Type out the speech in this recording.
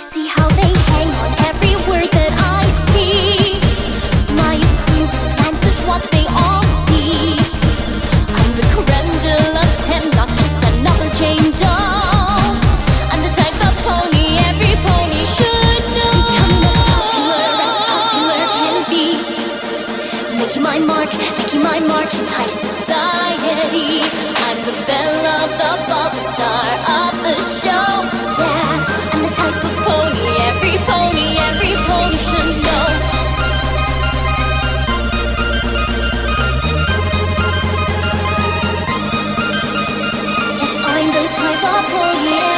See how they hang on every word that I speak. My approval glance is what they all see. I'm the creme de la creme, not just another Jane Doe. I'm the type of pony every pony should know. Becoming as popular can be. Making my mark in high society. I'm the belle of the ball, the star of the show. Yeah, I'm the type of pony every pony should know. Yes, I'm the type of pony